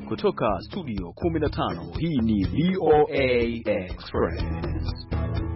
Kutoka studio 15 hii ni VOA Express.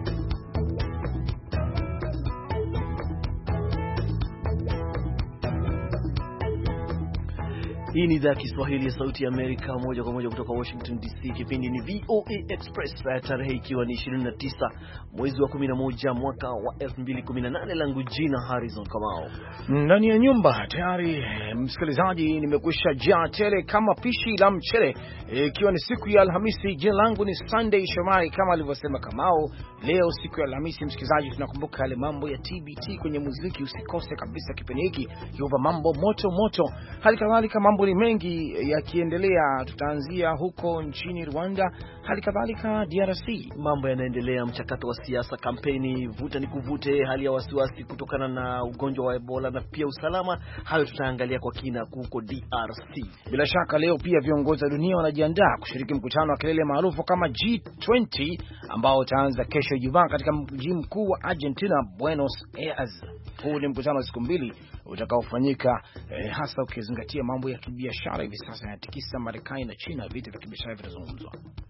Hii ni idhaa ya Kiswahili ya Sauti ya Amerika, moja kwa moja kutoka Washington DC. Kipindi ni VOA Express, tarehe ikiwa ni 29 mwezi wa 11 mwaka wa 2018. Langu jina Harrison Kamau. Ndani ya nyumba tayari msikilizaji, nimekwisha jaa tele kama pishi la mchele, ikiwa ni siku ya Alhamisi. Jina langu ni Sunday Shomari kama alivyosema Kamau. Leo siku ya Alhamisi, msikilizaji, tunakumbuka yale mambo ya TBT kwenye muziki. Usikose kabisa kipindi hiki, kiupa mambo moto moto. Hali kadhalika mambo ni mengi yakiendelea. Tutaanzia huko nchini Rwanda, hali kadhalika DRC. Mambo yanaendelea, mchakato wa siasa, kampeni, vuta ni kuvute, hali ya wasiwasi kutokana na ugonjwa wa Ebola na pia usalama. Hayo tutaangalia kwa kina huko DRC. Bila shaka leo pia viongozi wa dunia wanajiandaa kushiriki mkutano wa kilele maarufu kama G20 ambao utaanza kesho Ijumaa katika mji mkuu wa Argentina, Buenos Aires. Huu ni mkutano wa siku mbili utakaofanyika hasa ukizingatia mambo ya kibiashara hivi sasa yanatikisa Marekani na China. Vita vya kibiashara vitazungumzwa.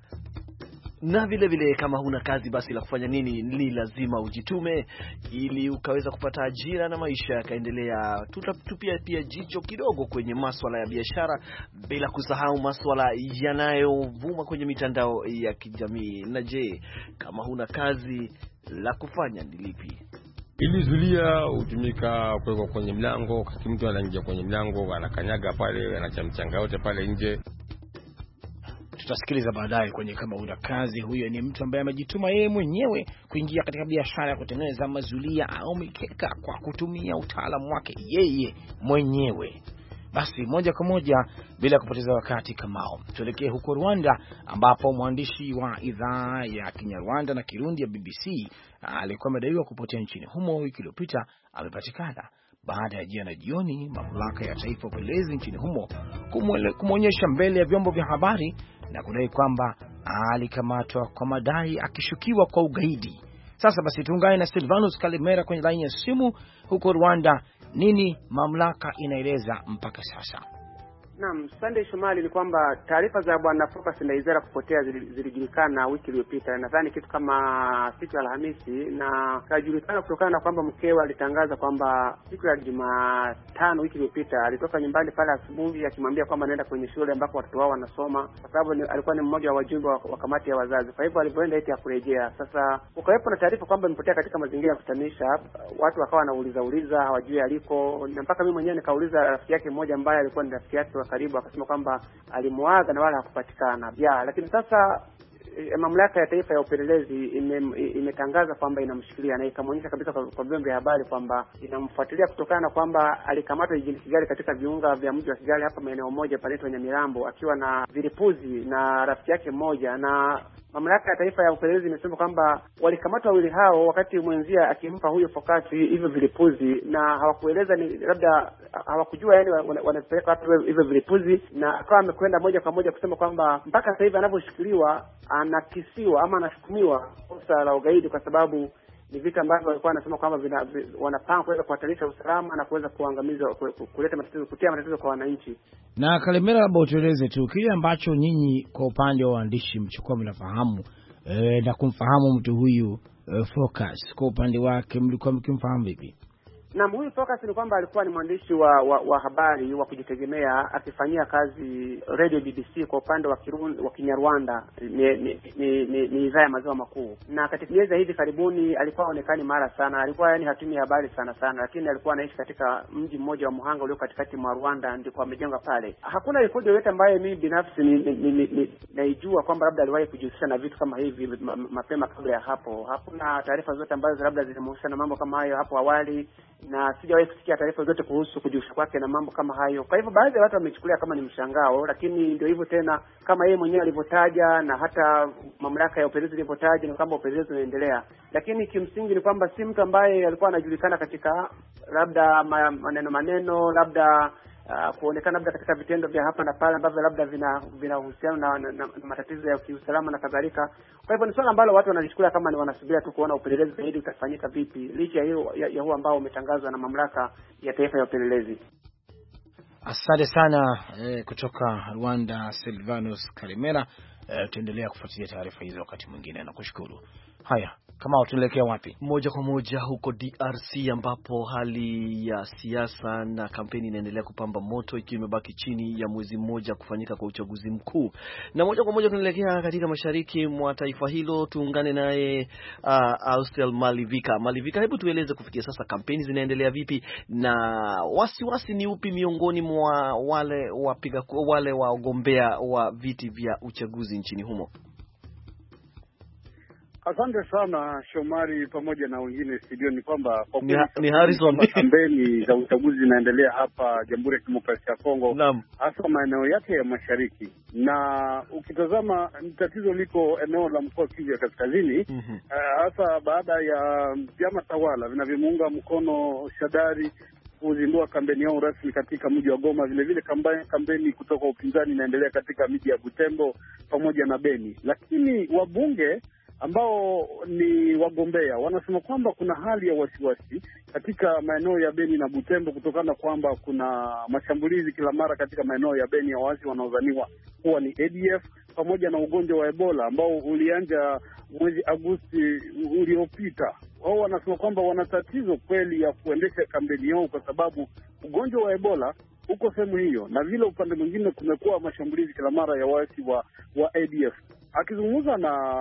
Na vile vile kama huna kazi basi la kufanya nini, ni lazima ujitume ili ukaweza kupata ajira na maisha yakaendelea. Tutatupia pia jicho kidogo kwenye masuala ya biashara, bila kusahau masuala yanayovuma kwenye mitandao ya kijamii. Na je, kama huna kazi la kufanya ni lipi? Ili zulia hutumika kuwekwa kwenye mlango, wakati mtu anaingia kwenye mlango anakanyaga pale, anacha mchanga yote pale nje. Tutasikiliza baadaye kwenye kama una kazi. Huyo ni mtu ambaye amejituma yeye mwenyewe kuingia katika biashara ya kutengeneza mazulia au mikeka kwa kutumia utaalamu wake yeye mwenyewe. Basi moja kwa moja bila kupoteza wakati Kamao, tuelekee huko Rwanda ambapo mwandishi wa idhaa ya Kinyarwanda na Kirundi ya BBC alikuwa amedaiwa kupotea nchini humo wiki iliyopita. Amepatikana baada ya jana jioni mamlaka ya taifa upelelezi nchini humo kumwonyesha mbele ya vyombo vya habari na kudai kwamba alikamatwa kwa madai akishukiwa kwa ugaidi. Sasa basi tuungane na Silvanus Kalimera kwenye laini ya simu huko Rwanda. Nini mamlaka inaeleza mpaka sasa? Naam, Sunday Shomali, ni kwamba taarifa za bwana Focus Ndayizera kupotea zilijulikana wiki iliyopita, nadhani kitu kama siku ya Alhamisi, na kajulikana kutokana na kwamba mkewe alitangaza kwamba siku ya Jumatano wiki iliyopita alitoka nyumbani pale asubuhi akimwambia kwamba anaenda kwenye shule ambako watoto wao wanasoma, kwa sababu alikuwa ni mmoja wa wajumbe wa kamati ya wazazi. Kwa hivyo alipoenda eti kurejea, sasa ukawepo na taarifa kwamba imepotea katika mazingira ya kutanisha. Watu wakawa wanauliza hawajui aliko, na mpaka mimi mwenyewe nikauliza rafiki yake mmoja ambaye alikuwa ni rafiki yake karibu, akasema kwamba alimuaga na wala hakupatikana. Lakini sasa mamlaka ya taifa ya upelelezi imetangaza kwamba inamshikilia na ikamwonyesha kabisa kwa vyombo vya habari kwamba inamfuatilia kutokana na kwamba alikamatwa jijini Kigali katika viunga vya mji wa Kigali hapa maeneo moja pale Nyamirambo akiwa na vilipuzi na rafiki yake mmoja. Na mamlaka ya taifa ya upelelezi imesema kwamba walikamatwa wawili hao wakati mwenzia akimpa huyo Focus hivyo vilipuzi, na hawakueleza ni labda hawakujua yani wanapeleka wapi hivyo vilipuzi, na akawa amekwenda moja kwa moja kusema kwamba mpaka sasa hivi anavyoshikiliwa anakisiwa ama anashukumiwa kosa la ugaidi, kwa sababu ni vitu ambavyo walikuwa wanasema kwamba wanapanga kuweza kuhatarisha usalama na kuweza kuangamiza, kuleta matatizo, kutia matatizo kwa wananchi. Na Kalemera, labda utueleze tu kile ambacho nyinyi kwa upande wa waandishi mchukua mnafahamu na kumfahamu mtu huyu Focus. Kwa upande wake mlikuwa mkimfahamu vipi? Na huyu Focus ni kwamba alikuwa ni mwandishi wa habari wa kujitegemea akifanyia kazi Radio BBC kwa upande wa Kinyarwanda, ni idhaa ya maziwa makuu. Na katika miezi hivi karibuni alikuwa haonekani mara sana, alikuwa yani hatumi habari sana, lakini alikuwa anaishi katika mji mmoja wa Muhanga ulio katikati mwa Rwanda, ndiko amejenga pale. Hakuna rekodi yoyote ambayo mimi binafsi naijua kwamba labda aliwahi kujihusisha na vitu kama hivi mapema kabla ya hapo. Hakuna taarifa zote ambazo labda zinamhusisha na mambo kama hayo hapo awali, na sijawahi kusikia taarifa zote kuhusu kujihusisha kwake na mambo kama hayo. Kwa hivyo baadhi ya watu wamechukulia kama ni mshangao, lakini ndio hivyo tena, kama yeye mwenyewe alivyotaja na hata mamlaka ya upelelezi ilivyotaja, ni kwamba upelelezi unaendelea. Lakini kimsingi ni kwamba si mtu ambaye alikuwa anajulikana katika labda maneno labda kuonekana labda katika vitendo vya hapa na pale ambavyo labda vinahusiana na matatizo ya kiusalama na kadhalika. Kwa hivyo ni swala ambalo watu wanalichukulia kama ni wanasubiria tu kuona upelelezi zaidi utafanyika vipi, licha ya huo ambao umetangazwa na mamlaka ya taifa ya upelelezi. Asante sana kutoka Rwanda Silvanus Karimera. Tuendelea kufuatilia taarifa hizo wakati mwingine, na kushukuru. Haya, kama tunaelekea wapi? Moja kwa moja huko DRC ambapo hali ya siasa na kampeni inaendelea kupamba moto, ikiwa imebaki chini ya mwezi mmoja kufanyika kwa uchaguzi mkuu. Na moja kwa moja tunaelekea katika mashariki mwa taifa hilo, tuungane naye Austel Malivika. Malivika, hebu tueleze kufikia sasa kampeni zinaendelea vipi na wasiwasi ni upi miongoni mwa wale wagombea wa viti vya uchaguzi nchini humo? Asante sana Shomari pamoja na wengine studio. Ni kwamba kwa ni Harrison, kampeni za uchaguzi zinaendelea hapa Jamhuri ya Kidemokrasia ya Kongo, hasa maeneo yake ya mashariki, na ukitazama tatizo liko eneo la mkoa Kivu ya Kaskazini, hasa baada ya vyama tawala vinavyomuunga mkono Shadari kuzindua kampeni yao rasmi katika mji wa Goma. Vile vile kampeni kutoka upinzani inaendelea katika miji ya Butembo pamoja na Beni, lakini wabunge ambao ni wagombea wanasema kwamba kuna hali ya wasiwasi katika maeneo ya Beni na Butembo kutokana kwamba kuna mashambulizi kila mara katika maeneo ya Beni ya waasi wanaodhaniwa kuwa ni ADF, pamoja na ugonjwa wa Ebola ambao ulianza mwezi Agosti uliopita. Wao wanasema kwamba wana tatizo kweli ya kuendesha kampeni yao kwa sababu ugonjwa wa Ebola uko sehemu hiyo, na vile upande mwingine kumekuwa mashambulizi kila mara ya waasi wa ADF. Akizungumza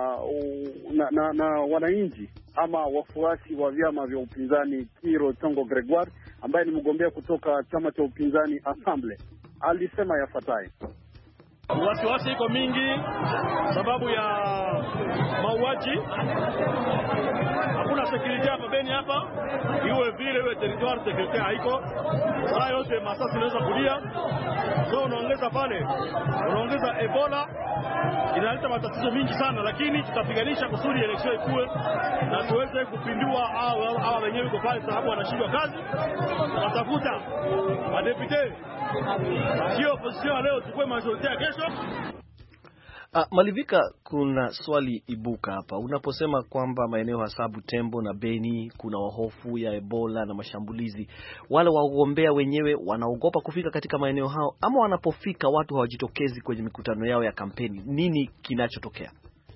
na wananchi ama wafuasi wa vyama vya upinzani, Kiro Tongo Gregoire ambaye ni mgombea kutoka chama cha upinzani Assemble alisema yafuatayo: wasiwasi iko mingi sababu ya mauaji. Hakuna security hapa Beni, hapa iwe vile iwe territoire security haiko. Saa yote masasi inaweza kulia, so unaongeza pale, unaongeza Ebola, inaleta matatizo mingi sana, lakini tutapiganisha kusudi election ikue na tuweze kupindua hawa wenyewe kwa pale, sababu wanashindwa kazi. Watafuta madepute sio opposition leo, tukue majority ya kesho. Malivika, kuna swali ibuka hapa. Unaposema kwamba maeneo hasa Butembo na Beni kuna wahofu ya Ebola na mashambulizi, wale wagombea wenyewe wanaogopa kufika katika maeneo hao, ama wanapofika watu hawajitokezi kwenye mikutano yao ya kampeni? Nini kinachotokea?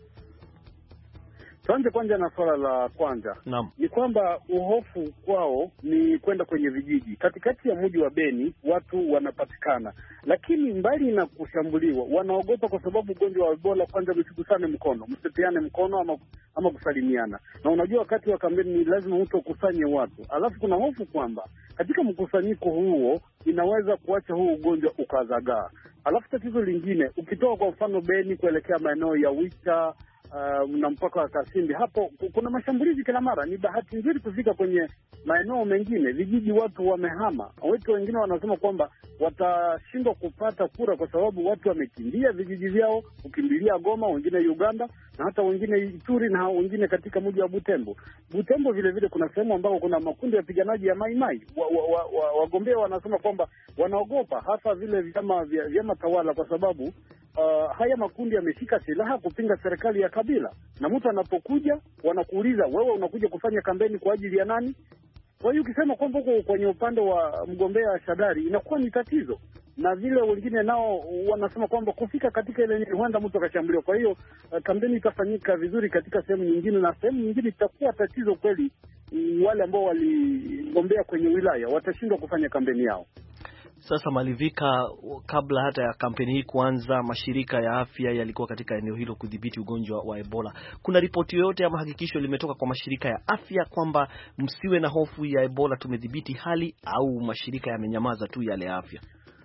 Tuanze kwanza na swala la kwanza. Ni kwamba uhofu kwao ni kwenda kwenye vijiji. Katikati ya mji wa Beni watu wanapatikana, lakini mbali na kushambuliwa wanaogopa kwa sababu ugonjwa wa Ebola, kwanza msigusane mkono, msipeane mkono ama kusalimiana. Na unajua wakati wa kampeni ni lazima mtu akusanye watu. Alafu kuna hofu kwamba katika mkusanyiko huo inaweza kuacha huu ugonjwa ukazagaa. Alafu tatizo lingine, ukitoka kwa mfano Beni kuelekea maeneo ya Wicha na mpaka wa Kasindi, hapo kuna mashambulizi kila mara. Ni bahati nzuri kufika kwenye maeneo mengine vijiji, watu wamehama. Watu wengine wanasema kwamba watashindwa kupata kura kwa sababu watu wamekimbia vijiji vyao, kukimbilia Goma, wengine Uganda, na hata wengine Ituri, na wengine katika mji wa Butembo. Butembo vile vile kuna sehemu ambao kuna makundi ya wapiganaji ya Maimai. Wagombea wanasema kwamba wanaogopa hasa vile vyama tawala kwa sababu haya makundi yameshika silaha kupinga serikali ya Kabila, na mtu anapokuja wanakuuliza, wewe unakuja kufanya kampeni kwa ajili ya nani? Kwa hiyo ukisema kwamba uko kwenye upande wa mgombea Shadari inakuwa ni tatizo, na vile wengine nao wanasema kwamba kufika katika ile ni huenda mtu akashambuliwa. Kwa hiyo kampeni itafanyika vizuri katika sehemu nyingine, na sehemu nyingine itakuwa tatizo kweli. Wale ambao waligombea kwenye wilaya watashindwa kufanya kampeni yao. Sasa Malivika, kabla hata ya kampeni hii kuanza, mashirika ya afya yalikuwa katika eneo hilo kudhibiti ugonjwa wa Ebola. Kuna ripoti yoyote ama hakikisho limetoka kwa mashirika ya afya kwamba msiwe na hofu ya Ebola, tumedhibiti hali, au mashirika yamenyamaza tu yale ya afya?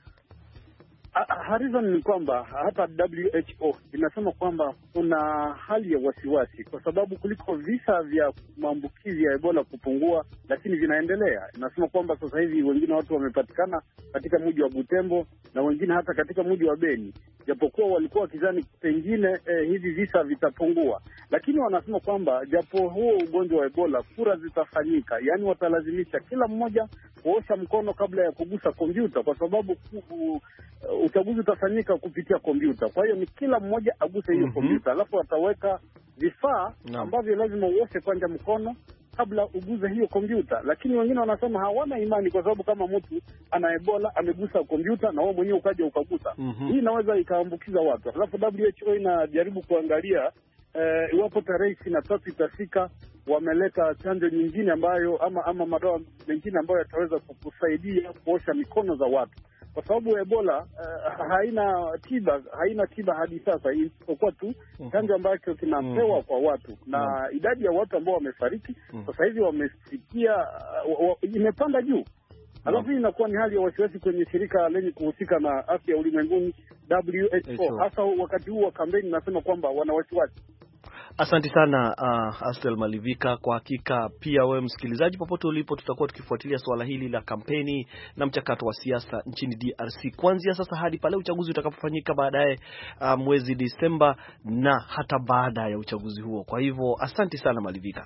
Harrison, ni kwamba hata WHO inasema kwamba kuna hali ya wasiwasi kwa sababu kuliko visa vya maambukizi ya Ebola kupungua, lakini vinaendelea. Inasema kwamba sasa hivi wengine watu wamepatikana katika mji wa Butembo na wengine hata katika mji wa Beni, japokuwa walikuwa wakizani pengine hivi visa vitapungua, lakini wanasema kwamba japo huo ugonjwa wa Ebola, kura zitafanyika, yani watalazimisha kila mmoja kuosha mkono kabla ya kugusa kompyuta, kwa sababu uchaguzi utafanyika kupitia kompyuta. Kwa hiyo ni kila mmoja aguse hiyo kompyuta, alafu wataweka vifaa ambavyo lazima uoshe kwanza mkono kabla uguze hiyo kompyuta. Lakini wengine wanasema hawana imani, kwa sababu kama mtu ana Ebola amegusa kompyuta na wewe mwenyewe ukaja ukagusa, hii inaweza ikaambukiza watu. Alafu WHO inajaribu kuangalia iwapo tarehe 23 itafika, wameleta chanjo nyingine ambayo ama madawa mengine ambayo yataweza kusaidia kuosha mikono za watu, kwa sababu Ebola haina tiba hadi sasa, isipokuwa tu chanjo ambacho kinapewa kwa watu, na idadi ya watu ambao wamefariki sasa hivi wamefikia imepanda juu. Alafu hii inakuwa ni hali ya wasiwasi kwenye shirika lenye kuhusika na afya ulimwenguni WHO, hasa wakati huu wa kampeni, nasema kwamba wana wasiwasi. Asante sana Astel Malivika. Kwa hakika pia wewe msikilizaji, popote ulipo, tutakuwa tukifuatilia swala hili la kampeni na mchakato wa siasa nchini DRC kuanzia sasa hadi pale uchaguzi utakapofanyika baadaye mwezi Disemba na hata baada ya uchaguzi huo. Kwa hivyo asante sana Malivika.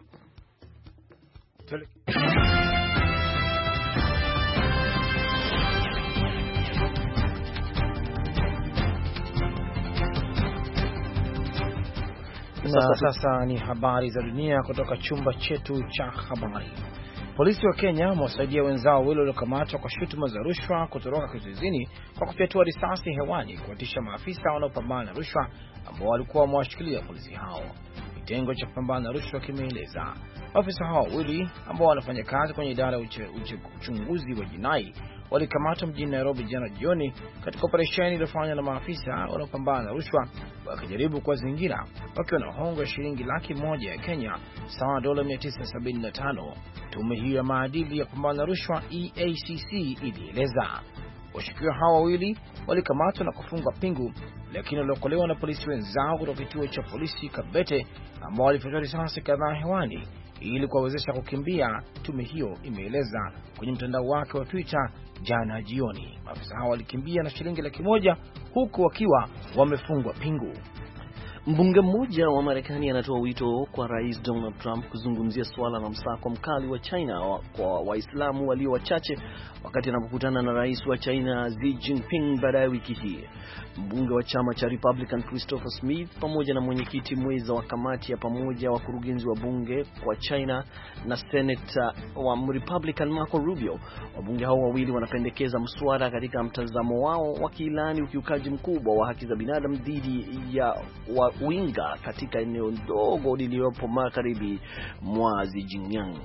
Na sasa ni habari za dunia kutoka chumba chetu cha habari. Polisi wa Kenya wamewasaidia wenzao wawili waliokamatwa kwa shutuma za rushwa kutoroka kizuizini kwa kufyatua risasi hewani kuwatisha maafisa wanaopambana na rushwa ambao walikuwa wamewashikilia polisi hao. Kitengo cha kupambana na rushwa kimeeleza maafisa hao wawili ambao wanafanya kazi kwenye idara ya uchunguzi wa jinai walikamatwa mjini Nairobi jana jioni katika operesheni iliyofanywa na maafisa wanaopambana na rushwa wakijaribu kuwazingira wakiwa na hongo ya shilingi $100,000 ya Kenya sawa dola 975. Tume hiyo ya maadili ya kupambana na rushwa EACC ilieleza washukiwa hao wawili walikamatwa na kufungwa pingu, lakini waliokolewa na polisi wenzao kutoka kituo cha polisi Kabete ambao walifyatua risasi kadhaa hewani ili kuwawezesha kukimbia. Tume hiyo imeeleza kwenye mtandao wake wa Twitter jana jioni. Maafisa hao walikimbia na shilingi $100,000 huku wakiwa wamefungwa pingu. Mbunge mmoja wa Marekani anatoa wito kwa Rais Donald Trump kuzungumzia swala la msako mkali wa China kwa Waislamu walio wachache wakati anapokutana na Rais wa China Xi Jinping baadaye wiki hii. Mbunge wa chama cha Republican Christopher Smith pamoja na mwenyekiti mwenza wa kamati ya pamoja wa kurugenzi wa bunge kwa China na Senator wa Republican Marco Rubio, wabunge hao wawili wanapendekeza mswada katika mtazamo wao wakiilani ukiukaji mkubwa wa haki za binadamu dhidi ya Uinga katika eneo ndogo lililopo magharibi mwa Xinjiang.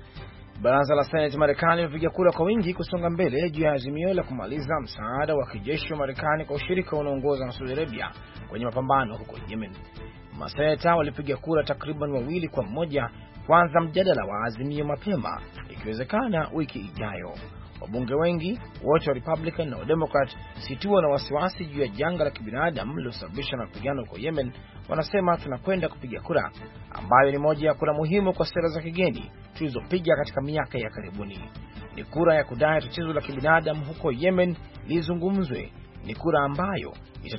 Baraza la Senate Marekani limepiga kura kwa wingi kusonga mbele juu ya azimio la kumaliza msaada wa kijeshi wa Marekani kwa ushirika unaoongozwa na Saudi Arabia kwenye mapambano huko Yemen. Maseneta walipiga kura takriban 2-1 kwanza mjadala wa azimio mapema, ikiwezekana wiki ijayo. Wabunge wengi wote wa Republican na Democrat situa na wasiwasi juu ya janga la kibinadamu lililosababisha mapigano huko Yemen. Wanasema tunakwenda kupiga kura ambayo ni moja ya kura muhimu kwa sera za kigeni tulizopiga katika miaka ya karibuni. Ni kura ya kudai tatizo la kibinadamu huko Yemen lizungumzwe. Ni kura ambayo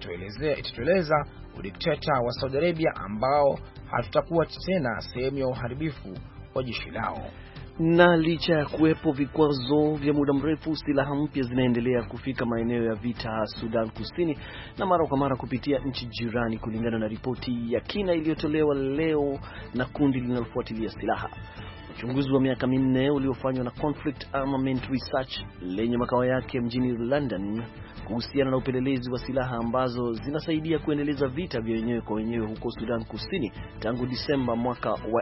itatueleza udikteta wa Saudi Arabia ambao hatutakuwa tena sehemu ya uharibifu wa jeshi lao. Na licha ya kuwepo vikwazo vya muda mrefu, silaha mpya zinaendelea kufika maeneo ya vita Sudan Kusini na mara kwa mara kupitia nchi jirani, kulingana na ripoti ya kina iliyotolewa leo na kundi linalofuatilia silaha. Uchunguzi wa miaka 4 uliofanywa na Conflict Armament Research lenye makao yake mjini London kuhusiana na upelelezi wa silaha ambazo zinasaidia kuendeleza vita vya wenyewe kwa wenyewe huko Sudan Kusini tangu Disemba mwaka wa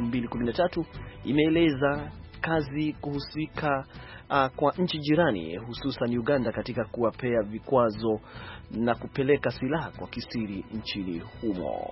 2013 imeeleza kazi kuhusika kwa nchi jirani hususan Uganda katika kuwapea vikwazo na kupeleka silaha kwa kisiri nchini humo.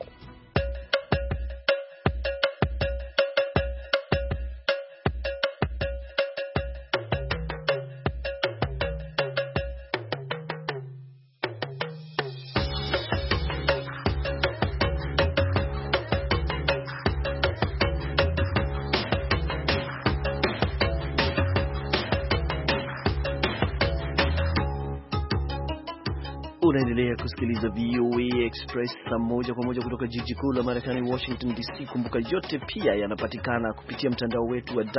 Unaendelea kusikiliza VOA Express moja kwa moja kutoka jiji kuu la Marekani, Washington DC. Kumbuka yote pia yanapatikana kupitia mtandao wetu wa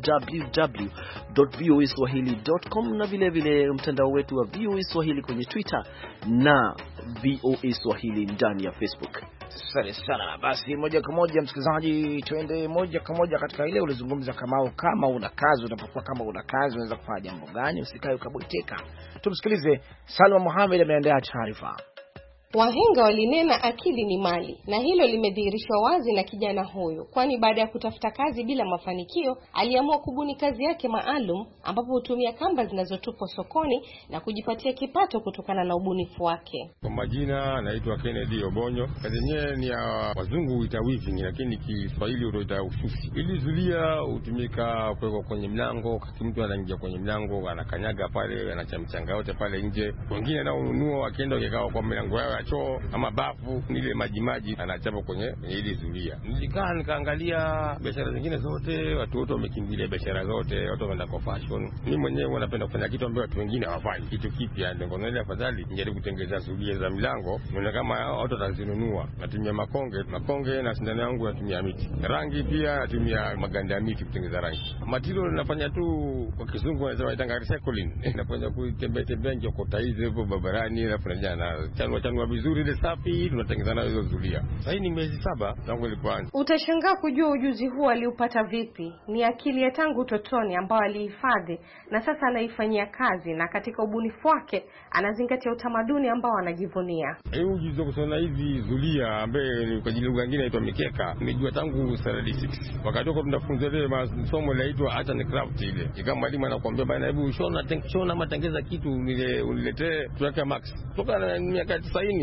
www.voaswahili.com na vile vile mtandao wetu wa VOA Swahili kwenye Twitter na VOA Swahili ndani ya Facebook. Asante sana. Basi moja kwa moja msikilizaji, tuende moja kwa moja katika ile ulizungumza kama una kazi, unapokuwa kama una kazi unaweza kufanya jambo gani, usikae ukabweteka. Tumsikilize Salma Mohamed ameandaa taarifa. Wahenga walinena akili ni mali, na hilo limedhihirishwa wazi na kijana huyu, kwani baada ya kutafuta kazi bila mafanikio aliamua kubuni kazi yake maalum ambapo hutumia kamba zinazotupwa sokoni na kujipatia kipato kutokana na ubunifu wake. Kwa majina naitwa Kennedy Obonyo. Kazi yenyewe ni ya wazungu huita weaving, lakini Kiswahili huita ususi. Ili zulia hutumika kuwekwa kwenye mlango, kati mtu anaingia kwenye mlango anakanyaga pale, anachamchanga yote pale nje. Wengine nao ununua wakienda wakikao kwa mlango yao choo ama bafu, ile maji anachapa kwenye ile zulia. Nilikaa nikaangalia biashara zingine zote, watu wote wamekimbilia biashara zote, watu wanaenda kwa fashion. Mimi mwenyewe napenda kufanya kitu ambacho watu wengine hawafanyi, kitu kipya. Ndio kwa nini afadhali nijaribu kutengeneza zulia za milango, nione kama watu watazinunua. Natumia makonge na sindano yangu natumia miti. Rangi pia natumia maganda ya miti kutengeneza rangi. Material nafanya tu kwa kizungu wanasema recycling. Nafanya kutembea nje kwa taizo hapo barabarani, alafu na chanua vizuri ile safi, tunatengeneza nayo hizo zulia. Sasa ni miezi 7 tangu nilipoanza. Utashangaa kujua ujuzi huu aliupata vipi. Ni akili ya tangu utotoni ambayo alihifadhi na sasa anaifanyia kazi, na katika ubunifu wake anazingatia utamaduni ambao anajivunia. Hii ujuzi wa kusona hizi zulia ambaye ni kwa jina lingine inaitwa mikeka, nimejua tangu standard 6. Wakati huko tunafunza ile masomo yanaitwa art and craft ile. Kama mwalimu anakuambia bana, hebu shona matengeza kitu uniletee tuweke max. Toka na miaka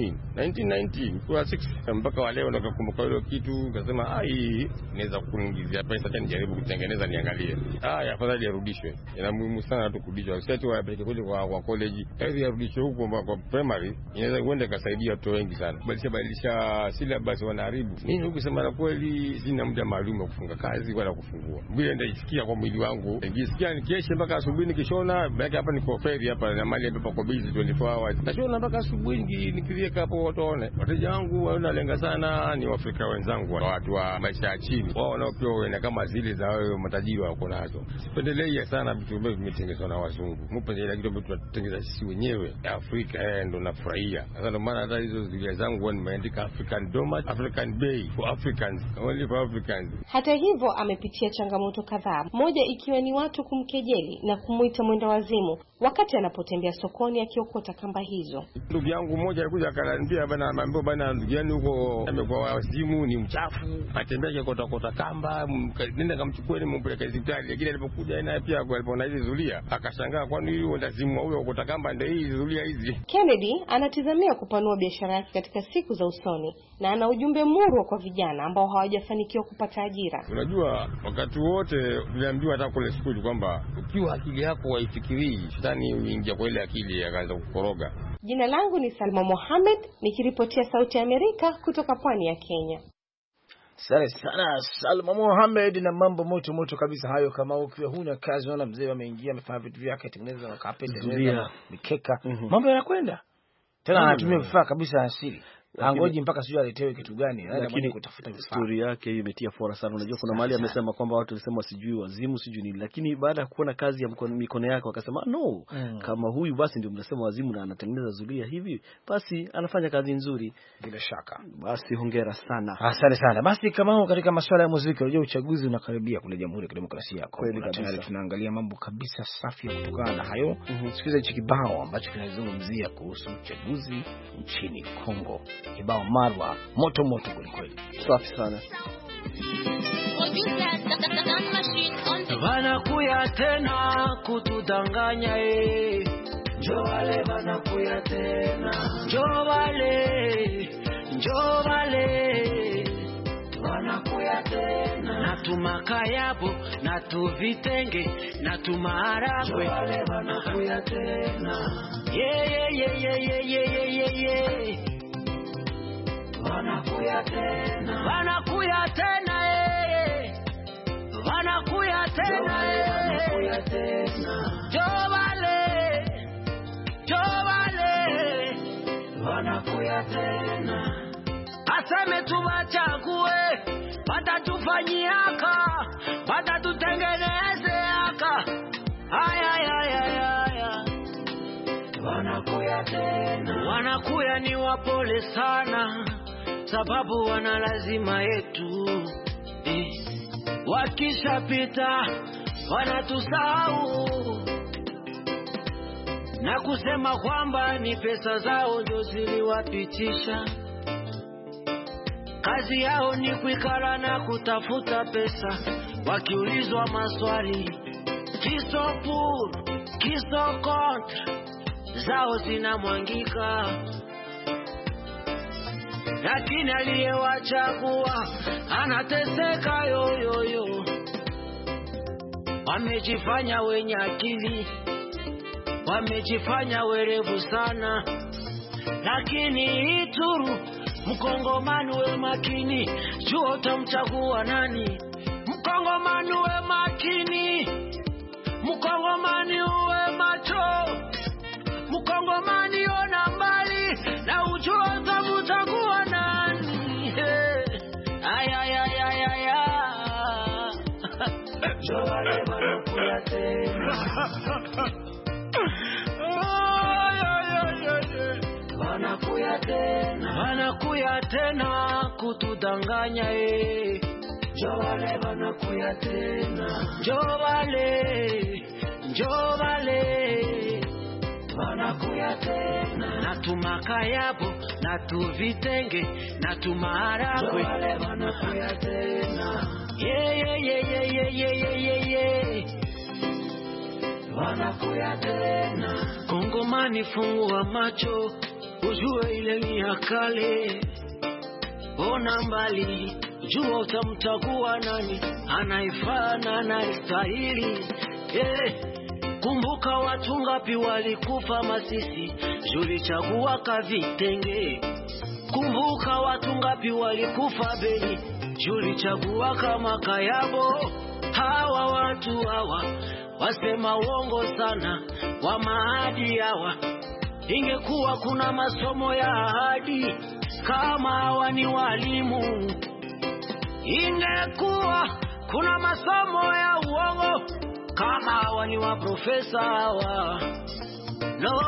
1990 kwa 6 mpaka wa leo nikakumbuka ile kitu, nikasema hii inaweza kuingizia pesa, tena nijaribu kutengeneza niangalie. Afadhali yarudishwe. Ina muhimu sana tu kurudishwa. Usiti wapeleke kule kwa college. Hivi yarudishwe huko kwa primary, inaweza kwenda kusaidia watu wengi sana. Badilisha syllabus wanaharibu. Mimi ukisema la kweli sina muda maalum wa kufunga kazi wala kufungua. Bila ndaisikia kwa mwili wangu. Nikisikia nikeshe mpaka asubuhi nikishona, baki hapa niko feri hapa na mali hapa kwa busy 24 hours. Nashona mpaka asubuhi nikiweka hapo wataone. Wateja wangu wanalenga sana ni Waafrika wenzangu, watu wa maisha ya chini. Wao nao pia wana kama zile za wao matajiri wako nazo. Sipendelei sana vitu ambavyo vimetengenezwa na wazungu. Mpendelea kitu ambacho tunatengeneza sisi wenyewe Afrika, ndo nafurahia. Sasa ndio maana hata hizo zile zangu nimeandika African Domat, African Bay for Africans, only for Africans. Hata hivyo amepitia changamoto kadhaa, moja ikiwa ni watu kumkejeli na kumuita mwenda wazimu wakati anapotembea sokoni akiokota kamba hizo. Ndugu yangu mmoja alikuja akaniambia bana, mambo bana, ndugu yangu huko amekuwa wazimu, ni mchafu, atembea kota kamba, nenda kamchukue mpeleke hospitali. Lakini alipokuja naye pia alipoona hizi zulia akashangaa, kwani huyo ndazimu huyo kota kamba ndio hizi zulia hizi. Kennedy anatazamia kupanua biashara yake katika siku za usoni na ana ujumbe murwa kwa vijana ambao hawajafanikiwa kupata ajira. Unajua wakati wote tuliambiwa hata kule shule kwamba ukiwa akili yako haifikirii, shetani uingia kwa ile akili akaanza kukoroga. Jina langu ni Salma Mohamed nikiripotia Sauti ya Amerika kutoka pwani ya Kenya. Asante sana Salma Mohamed na mambo moto kabisa hayo. Kama ukiwa huna kazi, unaona mzee ameingia amefanya vitu vyake, tengeneza makapeti, tengeneza mikeka, mambo yanakwenda. Tena anatumia vifaa kabisa asili. Angoji mpaka sijui aletewe kitu gani, lakini kutafuta story yake hiyo imetia fora sana. Unajua kuna mahali amesema kwamba watu walisema sijui wazimu sijui nini, lakini baada ya kuona kazi ya mikono yake wakasema no, kama huyu basi ndio mnasema wazimu na anatengeneza zulia hivi, basi anafanya kazi nzuri bila shaka. Basi hongera sana. Asante sana. Basi kama katika masuala ya muziki, unajua uchaguzi unakaribia kule Jamhuri ya Kidemokrasia ya Kongo. Tayari tunaangalia mambo kabisa safi ya kutokana na hayo. Sikiza hichi kibao ambacho kinazungumzia kuhusu uchaguzi nchini Kongo. Kibao Marwa moto kweli. Safi sana. Wanakuya tena kutudanganya njoo wale wanakuya tena njoo wale wanakuya tena na tumakayabo na tuvitenge na tumaharagwe wale wanakuya tena wanakuya tena wanakuya tena wanakuya tena. Aseme tuwachague, watatufanyiaka, watatutengenezeaka. Aya. Wanakuya tena. Wanakuya ni wapole sana, sababu wana lazima yetu. Wakishapita wanatusahau na kusema kwamba ni pesa zao ndio ziliwapitisha. Kazi yao ni kuikala na kutafuta pesa. Wakiulizwa maswali kiso pour, kiso contre, zao zinamwangika. Lakini aliyewachagua anateseka yoyoyo. Wamejifanya wenye akili, wamejifanya werevu sana. Lakini Ituru, Mkongomani we makini, jua utamchagua nani. Mkongomani we makini, Mkongomani uwe macho, Mkongomani ona mbali, na ujua utamchagua nani. Aya. Jowale wanakuya tena. Wanakuya tena kutudanganya. Jowale wanakuya tena. Jowale wanakuya tena. Na tumakayabo, na tuvitenge, na tumaharagwe. Jowale wanakuya tena. Yeah. Wanakuya tena. Kongomani fungua macho, ujue ile ni ya kale. Ona mbali, jua utamchagua nani anaifaa na anastahili. Kumbuka watu ngapi walikufa Masisi, julichagua kavitenge. Kumbuka watu ngapi walikufa Beni, julichagua kama Kayabo. Hawa watu hawa wasema uongo sana wa maadi hawa. Ingekuwa kuna masomo ya ahadi kama hawa ni walimu. Ingekuwa kuna masomo ya uongo kama hawa ni wa profesa hawa. No.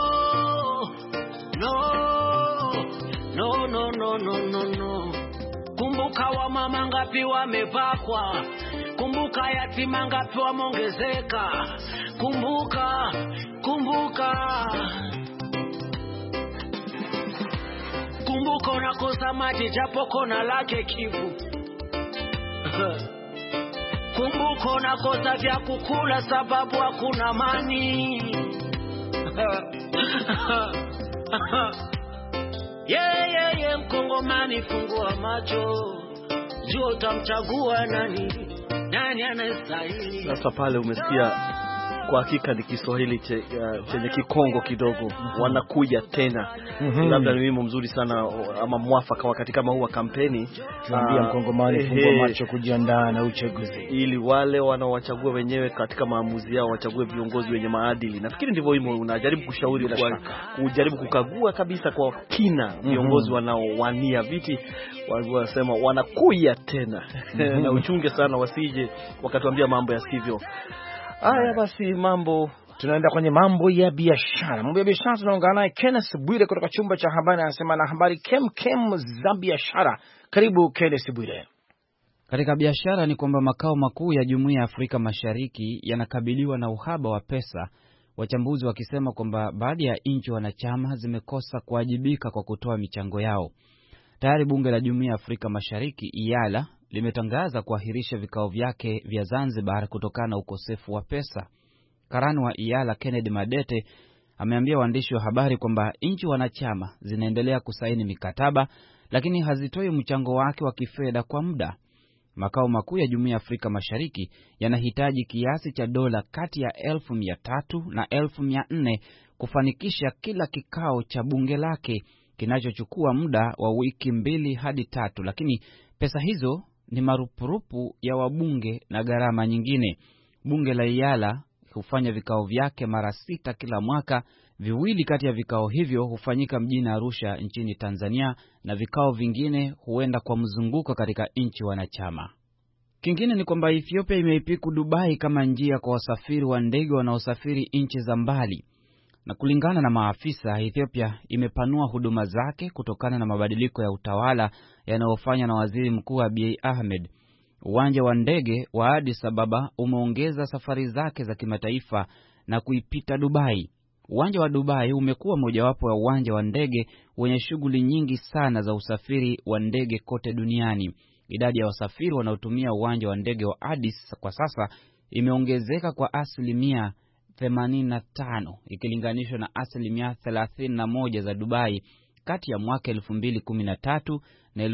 Kumbuka wa mama ngapi wamepakwa, kumbuka yatima ngapi wameongezeka. Kumbuka unakosa maji japo kona lake Kivu. Kumbuka unakosa vya kukula sababu hakuna mani. Yeah, Mkongomani fungua macho, jua utamchagua nani anastahili. Sasa pale umesikia, kwa hakika ni Kiswahili chenye kikongo kidogo. Wanakuja tena. Labda ni wimbo mzuri sana ama mwafaka wakati kama huu wa kampeni. Tuambia Mkongomani fungua macho kujiandaa na uchaguzi, ili wale wanaowachagua wenyewe katika maamuzi yao wachague viongozi wenye maadili. Nafikiri ndivyo wimbo unajaribu kushauri, kujaribu kukagua kabisa kwa kina viongozi wanaowania viti. Wanasema wanakuja tena. Na uchunge sana wasije wakatuambia mambo yasivyo. Haya basi, tunaenda kwenye mambo ya biashara. Mambo ya biashara tunaungana naye Kenneth Bwire kutoka chumba cha habari, anasema na habari kem za biashara. Karibu Kenneth Bwire. Katika biashara ni kwamba makao makuu ya Jumuiya ya Afrika Mashariki yanakabiliwa na uhaba wa pesa, wachambuzi wakisema kwamba baadhi ya nchi wanachama zimekosa kuwajibika kwa kutoa michango yao. Tayari bunge la Jumuiya ya Afrika Mashariki IALA limetangaza kuahirisha vikao vyake vya Zanzibar kutokana na ukosefu wa pesa. Karani wa IALA Kennedy Madete ameambia waandishi wa habari kwamba nchi wanachama zinaendelea kusaini mikataba lakini hazitoi mchango wake wa kifedha kwa muda. Makao makuu ya Jumuiya ya Afrika Mashariki yanahitaji kiasi cha dola kati ya 1,300 na 1,400 kufanikisha kila kikao cha bunge lake, kinachochukua muda wa wiki 2 hadi 3, lakini pesa hizo ni marupurupu ya wabunge na gharama nyingine. Bunge la IALA hufanya vikao vyake mara 6 kila mwaka, Viwili kati ya vikao hivyo hufanyika mjini Arusha nchini Tanzania, na vikao vingine huenda kwa mzunguko katika nchi wanachama. Kingine ni kwamba Ethiopia imeipiku Dubai kama njia kwa wasafiri wa ndege wanaosafiri nchi za mbali. Na kulingana na maafisa, Ethiopia imepanua huduma zake kutokana na mabadiliko ya utawala yanayofanywa na Waziri Mkuu Abiy Ahmed. Uwanja wa ndege wa Addis Ababa umeongeza safari zake za kimataifa na kuipita Dubai. Uwanja wa Dubai umekuwa mojawapo ya uwanja wa ndege wenye shughuli nyingi sana za usafiri wa ndege kote duniani. Idadi ya wasafiri wanaotumia uwanja wa ndege wa Addis kwa sasa imeongezeka kwa 85% ikilinganishwa na 31% za Dubai kati ya mwaka 2013 na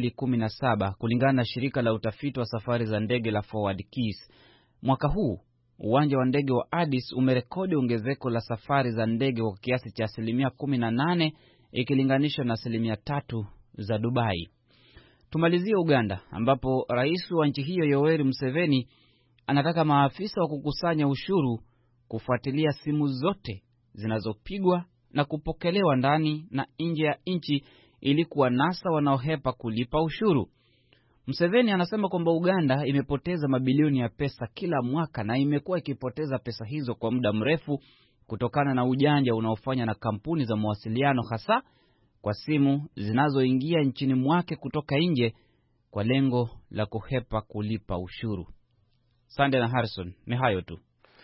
2017 kulingana na shirika la utafiti wa safari za ndege la Forward Keys. Mwaka huu uwanja wa ndege wa Addis umerekodi ongezeko la safari za ndege kwa kiasi cha 18% ikilinganishwa na 3% za Dubai. Tumalizie Uganda ambapo rais wa nchi hiyo Yoweri Museveni anataka maafisa wa kukusanya ushuru kufuatilia simu zote zinazopigwa na kupokelewa ndani na nje ya nchi ili kuwanasa wanaohepa kulipa ushuru. Museveni anasema kwamba Uganda imepoteza mabilioni ya pesa kila mwaka na imekuwa ikipoteza pesa hizo kwa muda mrefu kutokana na ujanja unaofanywa na kampuni za mawasiliano, hasa kwa simu zinazoingia nchini mwake kutoka nje kwa lengo la kuhepa kulipa ushuru. Sande na Harrison, ni hayo tu.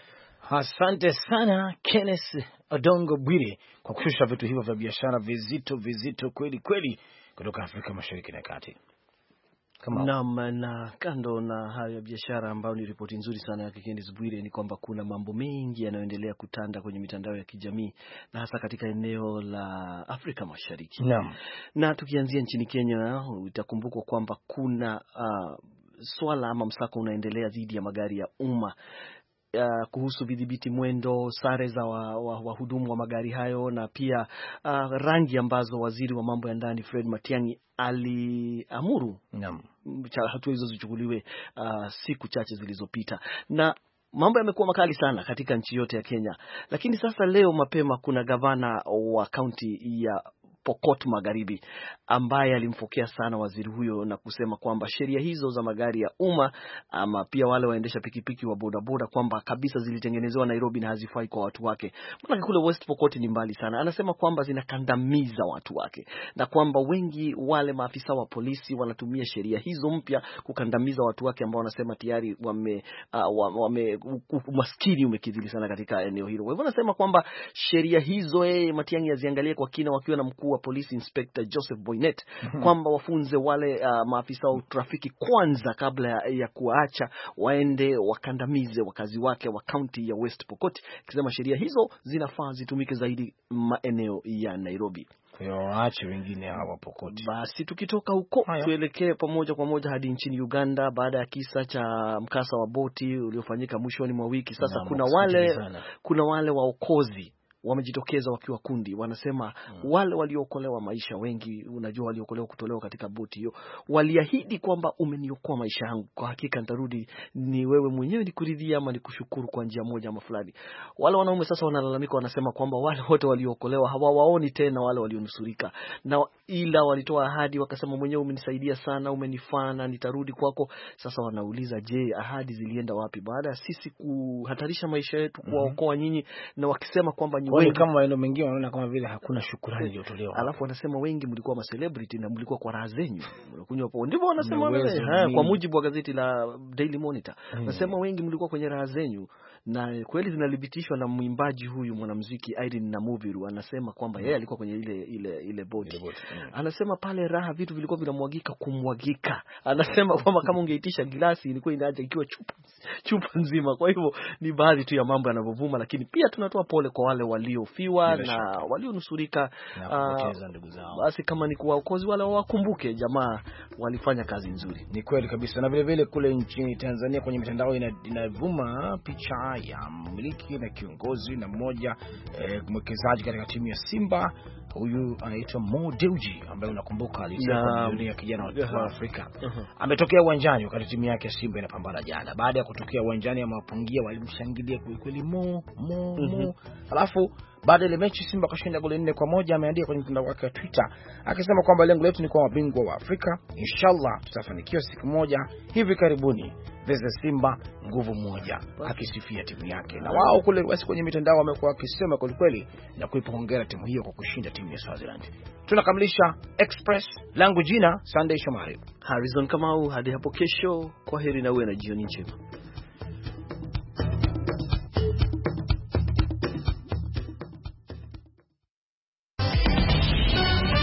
Asante sana Kenneth Odongo Bwire kwa kushusha vitu hivyo vya biashara vizito kweli kweli kutoka Afrika Mashariki na Kati. Naam, na kando na hayo ya biashara ambayo ni ripoti nzuri sana ya Kenneth Bwire, ni kwamba kuna mambo mengi yanayoendelea kutanda kwenye mitandao ya kijamii na hasa katika eneo la Afrika Mashariki. Naam. Na tukianzia nchini Kenya, itakumbukwa kwamba kuna swala ama msako unaendelea dhidi ya magari ya umma kuhusu vidhibiti mwendo, sare za wahudumu wa magari hayo, na pia rangi ambazo waziri wa mambo ya ndani Fred Matiang'i aliamuru hatua hizo zichukuliwe siku chache zilizopita. Na mambo yamekuwa makali sana katika nchi yote ya Kenya. Lakini sasa leo mapema kuna gavana wa kaunti ya Pokot Magharibi ambaye alimfokea sana waziri huyo na kusema kwamba sheria hizo za magari ya umma ama pia wale waendesha pikipiki wa bodaboda kwamba kabisa zilitengenezewa Nairobi na hazifai kwa watu wake. Maana kule West Pokot ni mbali sana. Anasema kwamba zinakandamiza watu wake na kwamba wengi wale maafisa wa polisi wanatumia sheria hizo mpya kukandamiza watu wake ambao wanasema tayari umaskini umekithiri sana katika eneo hilo. Kwa hivyo anasema kwamba sheria hizo Matiang'i aziangalie kwa kina wakiwa na mkuu wa polisi Inspector Joseph Boynet kwamba wafunze wale maafisa wa trafiki kwanza kabla ya kuacha waende wakandamize wakazi wake wa county ya West Pokot, akisema sheria hizo zinafaa zitumike zaidi maeneo ya Nairobi. Kwa hiyo waache wengine hawa Pokot. Basi tukitoka huko tuelekee pamoja kwa moja hadi nchini Uganda baada ya kisa cha mkasa wa boti uliofanyika mwishoni mwa wiki. Sasa kuna wale waokozi wamejitokeza wakiwa kundi, wanasema wale waliokolewa maisha, wengi unajua waliokolewa kutolewa katika boti hiyo, waliahidi kwamba umeniokoa maisha yangu, kwa hakika nitarudi, ni wewe mwenyewe nikuridhia ama nikushukuru kwa njia moja ama fulani. Wale wanaume sasa wanalalamika, wanasema kwamba wale wote waliokolewa hawawaoni tena wale walionusurika, na ila walitoa ahadi wakasema, mwenyewe umenisaidia sana, umenifana, nitarudi kwako. Sasa wanauliza, je, ahadi zilienda wapi baada ya sisi kuhatarisha maisha yetu kuwaokoa nyinyi? Na wakisema kwamba wengi kama wale wengine wanaona kama vile hakuna shukrani iliyotolewa. Alafu wanasema wengi mlikuwa ma celebrity na mlikuwa kwa raha zenyu, mnakunywa hapo. Ndivyo wanasema kwa mujibu wa gazeti la Daily Monitor. Wanasema wengi mlikuwa kwenye raha zenyu, na kweli zinalibitishwa na mwimbaji huyu mwanamuziki Irene Namubiru. Anasema kwamba yeye alikuwa kwenye ile boti. Anasema pale raha vitu vilikuwa vinamwagika kumwagika. Anasema kwamba kama ungeitisha glasi ilikuwa inaacha ikiwa chupa nzima. Kwa hivyo ni baadhi tu ya mambo yanayovuma, lakini pia tunatoa pole kwa wale waliofiwa na walionusurika na kupoteza ndugu zao. Basi kama ni kuwaokozi wale wakumbuke, jamaa walifanya kazi nzuri. Ni kweli kabisa. Na vile vile kule nchini Tanzania kwenye mitandao inavuma picha ya mmiliki na kiongozi na mmoja mwekezaji katika timu ya Simba. Huyu anaitwa Mo Dewji ambaye unakumbuka alisema dunia kijana wa Afrika. Ametokea uwanjani wakati timu yake ya Simba inapambana jana. Baada ya kutokea uwanjani amapungia walimshangilia kweli Mo. Alafu Baada ile mechi Simba kashinda goli 4-1. Ameandika kwenye mtandao wake wa Twitter akisema kwamba lengo letu ni kuwa mabingwa wa Afrika. Inshallah tutafanikiwa siku moja hivi karibuni. Veze Simba nguvu moja, akisifia timu yake. Na wao kule basi kwenye mitandao wamekuwa wakisema kwa kweli na kuipa hongera timu hiyo kwa kushinda timu ya Swaziland. Tunakamilisha Express, langu jina Sunday Shomari. Harrison Kamau, hadi hapo kesho. Kwaheri na uwe na jioni njema.